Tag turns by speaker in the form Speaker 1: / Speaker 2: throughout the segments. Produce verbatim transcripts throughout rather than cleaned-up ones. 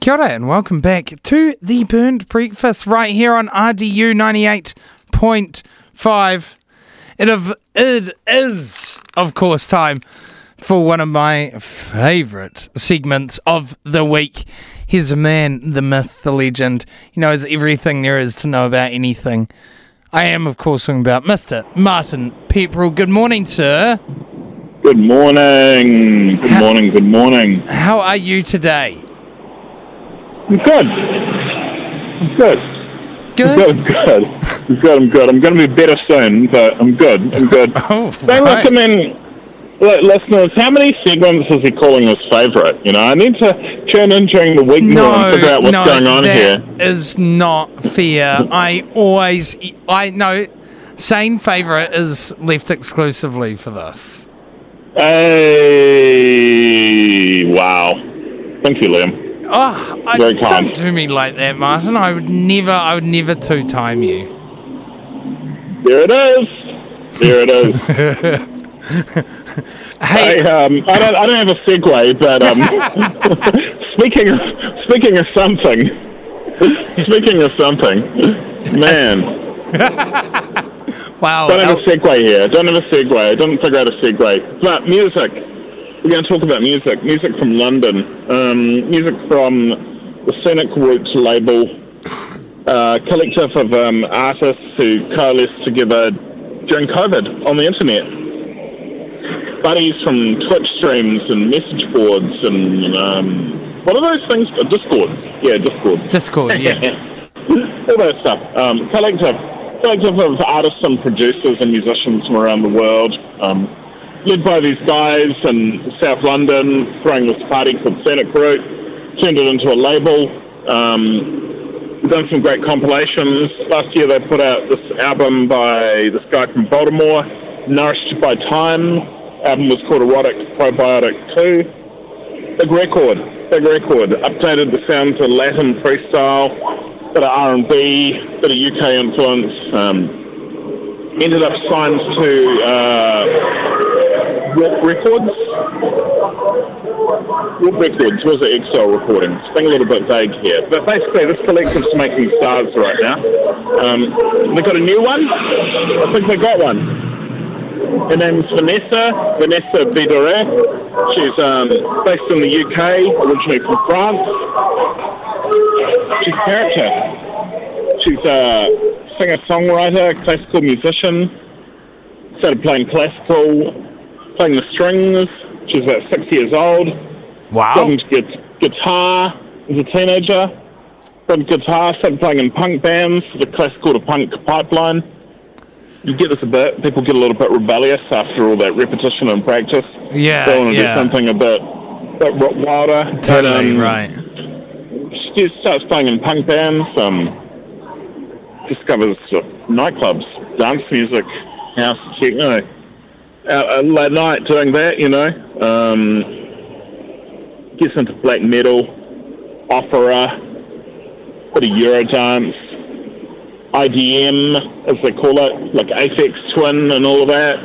Speaker 1: Kia ora and welcome back to the Burnt Breakfast right here on R D U ninety-eight point five. It, of, it is, of course, time for one of my favourite segments of the week. Here's a man, the myth, the legend. He knows everything there is to know about anything. I am, of course, talking about Mister Martin Pepperell. Good morning, sir.
Speaker 2: Good morning. Good
Speaker 1: how,
Speaker 2: morning. Good morning.
Speaker 1: How are you today?
Speaker 2: I'm good. I'm good.
Speaker 1: Good?
Speaker 2: I'm good. I'm good. I'm good. I'm good. I'm going to be better soon, but I'm good. I'm good.
Speaker 1: Oh,
Speaker 2: They
Speaker 1: right.
Speaker 2: recommend, listeners, how many segments is he calling his favourite? You know, I need to tune in during the week
Speaker 1: No,
Speaker 2: more and figure out what's
Speaker 1: no,
Speaker 2: going on
Speaker 1: that
Speaker 2: here.
Speaker 1: is not fair. I always, I know, saying favourite is left exclusively for this.
Speaker 2: Hey, wow. Thank you, Liam.
Speaker 1: Oh, I,
Speaker 2: Very kind.
Speaker 1: don't do me like that, Martin. I would never, I would never two-time you.
Speaker 2: There it is. There it is.
Speaker 1: Hey,
Speaker 2: I, um, I don't, I don't have a segue, but um, speaking, of, speaking of something, speaking of something, man,
Speaker 1: wow.
Speaker 2: don't have
Speaker 1: El-
Speaker 2: a segue here. Don't have a segue. I didn't figure out a segue. But music. We're going to talk about music. Music from London. Um, music from the Scenic Roots label, uh, collective of um, artists who coalesced together during COVID on the internet. Buddies from Twitch streams and message boards and um, what are those things? Uh, Discord. Yeah, Discord.
Speaker 1: Discord, yeah.
Speaker 2: All that stuff. Um, collective. Collective of artists and producers and musicians from around the world. Um, led by these guys in South London, throwing this party called Scenic Route, turned it into a label, um, done some great compilations. Last year they put out this album by this guy from Baltimore, Nourished by Time. Album was called Erotic Probiotic two. Big record, big record. Updated the sound to Latin freestyle, bit of R and B, bit of U K influence. Um, ended up signed to uh, Warp Records. Warp Records was it Excel Recordings. Being a little bit vague here, but basically this collective's making stars right now. Um, they got a new one. I think they got one. Her name's Vanessa, Vanessa Bidore. She's um, based in the U K, originally from France. She's a character. She's a singer-songwriter, classical musician. Started playing classical, playing the strings. She was about six years old.
Speaker 1: Wow.
Speaker 2: Got into gu- guitar as a teenager. Got into guitar, started playing in punk bands, the classical to punk pipeline. You get this a bit. People get a little bit rebellious after all that repetition and practice.
Speaker 1: Yeah,
Speaker 2: They want to
Speaker 1: yeah.
Speaker 2: do something a bit, bit wilder.
Speaker 1: Totally,
Speaker 2: And, um,
Speaker 1: right.
Speaker 2: She starts playing in punk bands, um, discovers uh, nightclubs, dance music, house, techno. Out uh, late night doing that, you know. Um, gets into black metal, opera, bit of Eurodance, I D M, as they call it, like Aphex Twin and all of that.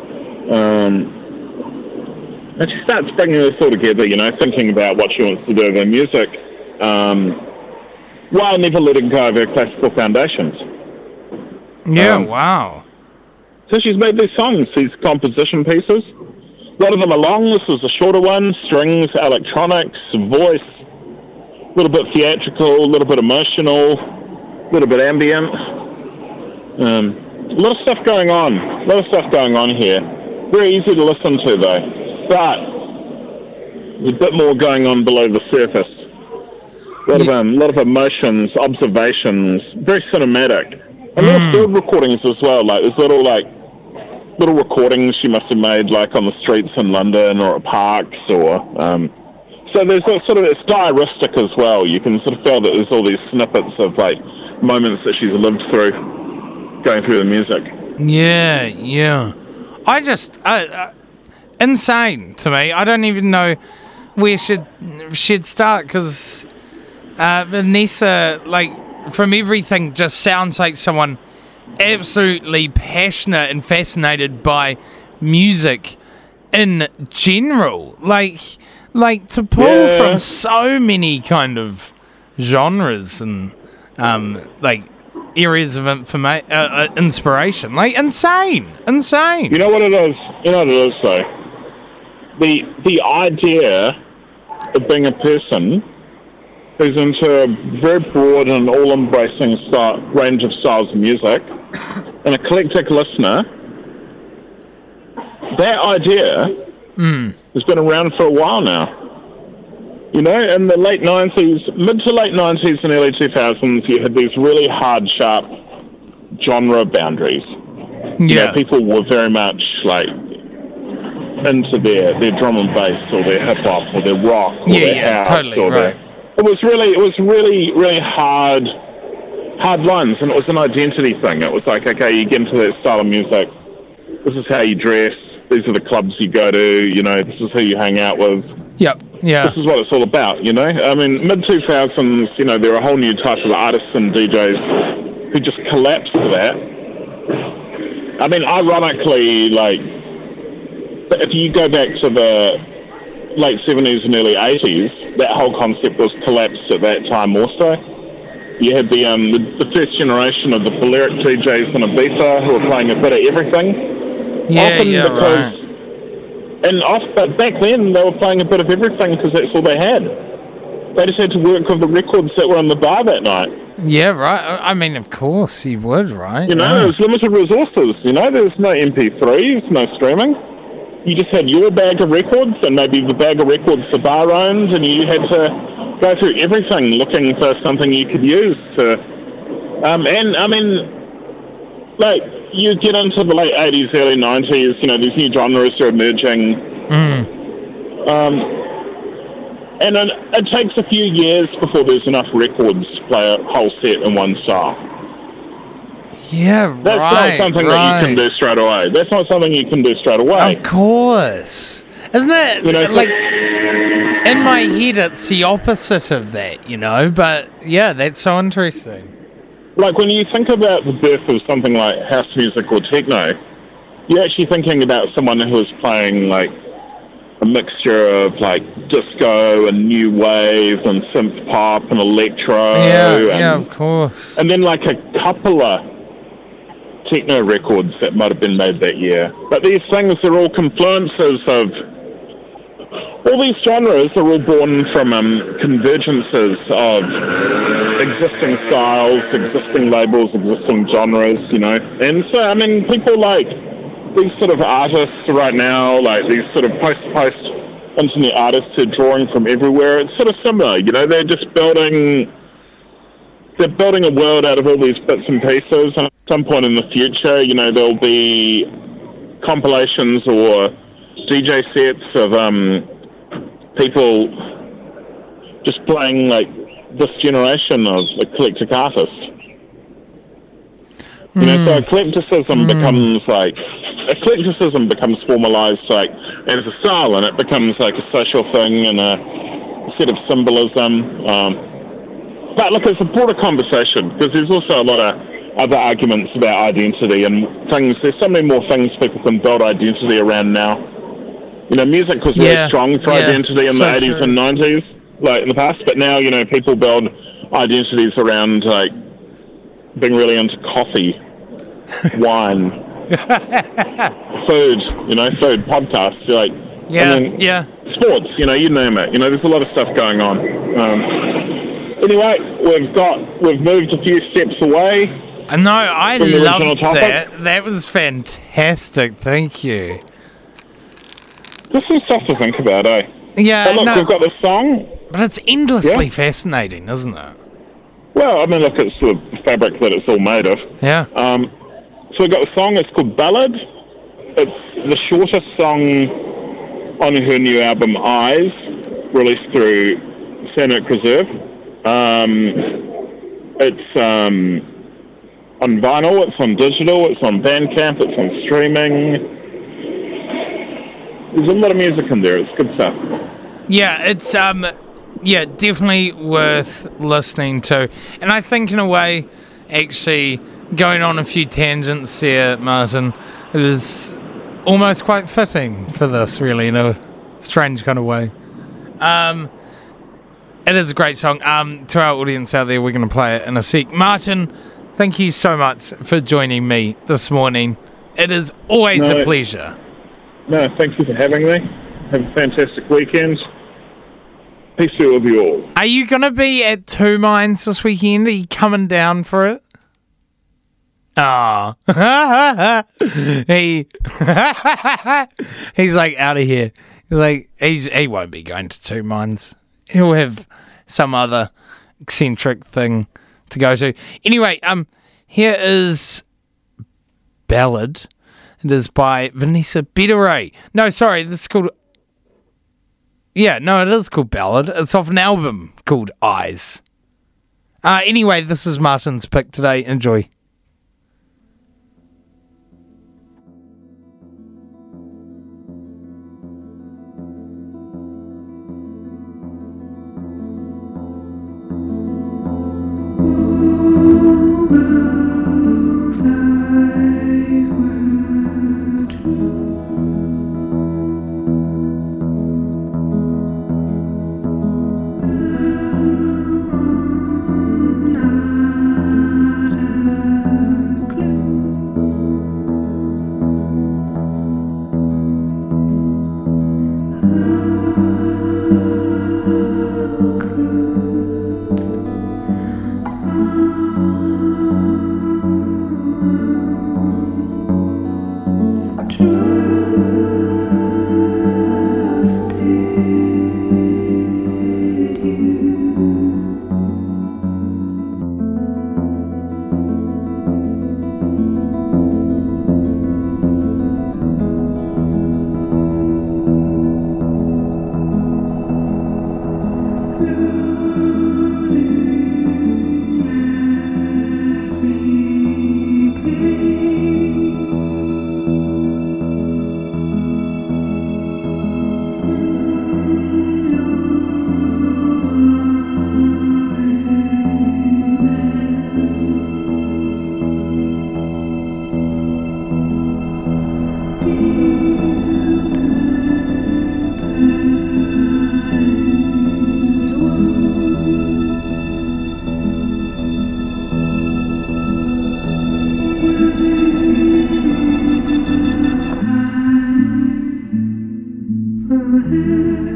Speaker 2: Um, and she starts bringing this all together, you know, thinking about what she wants to do with her music, um, while never letting go of her classical foundations.
Speaker 1: Yeah,
Speaker 2: Um,
Speaker 1: wow.
Speaker 2: So she's made these songs, these composition pieces. A lot of them are long. This is a shorter one. Strings, electronics, voice, a little bit theatrical, a little bit emotional, a little bit ambient. Um, a lot of stuff going on. A lot of stuff going on here. Very easy to listen to, though. But there's a bit more going on below the surface. A lot of um, lot of emotions, observations, very cinematic. And little
Speaker 1: Mm.
Speaker 2: field recordings as well. Like there's little like little recordings she must have made, like on the streets in London or at parks, or um, so there's a sort of it's diaristic as well. You can sort of feel that there's all these snippets of like moments that she's lived through, going through the music.
Speaker 1: Yeah, yeah. I just uh, uh, insane to me. I don't even know where should should start because uh, Vanessa, like from everything, just sounds like someone absolutely passionate and fascinated by music in general. Like like to pull
Speaker 2: Yeah.
Speaker 1: from so many kind of genres and um, like areas of informa- uh, uh, inspiration. Like insane, insane.
Speaker 2: You know what it is? You know what it is, though? The, the idea of being a person who's into a very broad and all-embracing style, range of styles of music, an eclectic listener, that idea
Speaker 1: Mm.
Speaker 2: has been around for a while now. You know, in the late nineties, mid to late nineties and early two thousands, you had these really hard, sharp genre boundaries. You
Speaker 1: Yeah.
Speaker 2: know, people were very much like into their, their drum and bass or their hip hop or their rock or
Speaker 1: Yeah,
Speaker 2: their
Speaker 1: yeah,
Speaker 2: house
Speaker 1: totally,
Speaker 2: or
Speaker 1: right.
Speaker 2: their, it was really it was really really hard hard lines, and it was an identity thing. It was like, okay, you get into that style of music, this is how you dress, these are the clubs you go to, you know, this is who you hang out with,
Speaker 1: Yep. Yeah.
Speaker 2: this is what it's all about, you know. I mean, mid two thousands, you know, there were a whole new type of artists and D Js who just collapsed to that. I mean, ironically, like, if you go back to the late seventies and early eighties, that whole concept was collapsed at that time also. You had the um, the, the first generation of the Balearic D Js in Ibiza who were playing a bit of everything.
Speaker 1: Yeah,
Speaker 2: Often
Speaker 1: yeah,
Speaker 2: because,
Speaker 1: right.
Speaker 2: And off, but back then they were playing a bit of everything because that's all they had. They just had to work with the records that were on the bar that night.
Speaker 1: Yeah, right. I mean, of course you would, right?
Speaker 2: You know,
Speaker 1: Yeah.
Speaker 2: there was limited resources. You know, there was no M P threes, no streaming. You just had your bag of records, and maybe the bag of records the bar owned, and you had to go through everything looking for something you could use to. Um, and I mean, like, you get into the late eighties, early nineties. You know, these new genres are emerging.
Speaker 1: Mm.
Speaker 2: Um, and it, it takes a few years before there's enough records to play a whole set in one style.
Speaker 1: Yeah,
Speaker 2: That's
Speaker 1: right.
Speaker 2: not something
Speaker 1: right.
Speaker 2: that you can do straight away. That's not something you can do straight away.
Speaker 1: Of course. Isn't it,
Speaker 2: You know,
Speaker 1: like, in my head it's the opposite of that, you know? But, yeah, that's so interesting.
Speaker 2: Like, when you think about the birth of something like house music or techno, you're actually thinking about someone who is playing, like, a mixture of, like, disco and new wave and synth pop and electro.
Speaker 1: Yeah,
Speaker 2: and,
Speaker 1: yeah, of course.
Speaker 2: And then, like, a couple of techno records that might have been made that year. But these things are all confluences of... All these genres are all born from um, convergences of existing styles, existing labels, existing genres, you know. And so, I mean, people like these sort of artists right now, like these sort of post-post internet artists who are drawing from everywhere, it's sort of similar, you know. They're just building... They're building a world out of all these bits and pieces, and at some point in the future, you know, there'll be compilations or D J sets of um, people just playing, like, this generation of eclectic artists. You know, so eclecticism becomes, like, eclecticism becomes formalized, like, as a style, and it becomes, like, a social thing and a set of symbolism. Um, But look, it's a broader conversation because there's also a lot of other arguments about identity and things. There's so many more things people can build identity around now. You know, music was really
Speaker 1: Yeah,
Speaker 2: strong for
Speaker 1: yeah,
Speaker 2: identity in
Speaker 1: so
Speaker 2: the eighties
Speaker 1: true.
Speaker 2: and nineties, like in the past. But now, you know, people build identities around like being really into coffee, wine, food. You know, food podcasts. Like,
Speaker 1: Yeah,
Speaker 2: I mean,
Speaker 1: yeah.
Speaker 2: sports. You know, you name it. You know, there's a lot of stuff going on. Um, Anyway, we've got we've moved a few steps away.
Speaker 1: I know, I
Speaker 2: From the original
Speaker 1: loved
Speaker 2: topic?
Speaker 1: that. That was fantastic. Thank you.
Speaker 2: There's some stuff to think about, eh?
Speaker 1: Yeah,
Speaker 2: But look,
Speaker 1: no,
Speaker 2: we've got this song.
Speaker 1: but it's endlessly
Speaker 2: Yeah.
Speaker 1: fascinating, isn't it?
Speaker 2: Well, I mean, look, it's the fabric that it's all made of.
Speaker 1: Yeah.
Speaker 2: Um, so we've got the song. It's called Ballad. It's the shortest song on her new album, Eyes, released through Sonic Reserve. Um, it's um, on vinyl, it's on digital, it's on Bandcamp, it's on streaming. There's a lot of music in there. It's good stuff.
Speaker 1: Yeah, it's um yeah, definitely worth listening to. And I think in a way, actually, going on a few tangents there, Martin, it was almost quite fitting for this, really, in a strange kind of way. Um, it is a great song. Um, to our audience out there, we're going to play it in a sec. Martin, thank you so much for joining me this morning. It is always
Speaker 2: No,
Speaker 1: a pleasure.
Speaker 2: No, thank you for having me. Have a fantastic weekend. Peace be with you all.
Speaker 1: Are you going to be at Two Mines this weekend? Are you coming down for it? Oh. he He's like out of here. He's like he's he won't be going to Two Mines. He'll have some other eccentric thing to go to. Anyway, um here is Ballad. It is by Vanessa Bidere. No, sorry, this is called Yeah, no, it is called Ballad. It's off an album called Eyes. Uh anyway, this is Martin's pick today. Enjoy.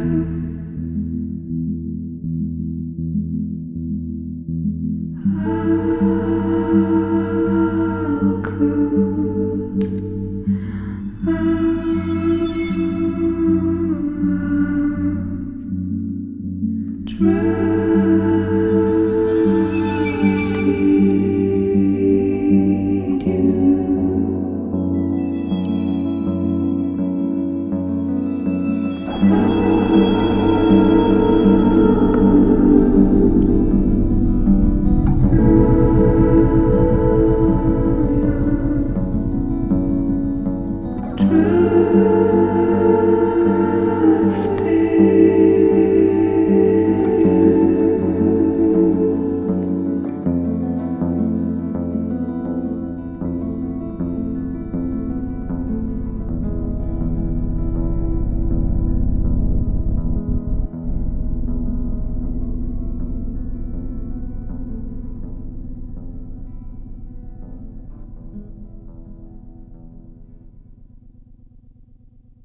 Speaker 3: Oh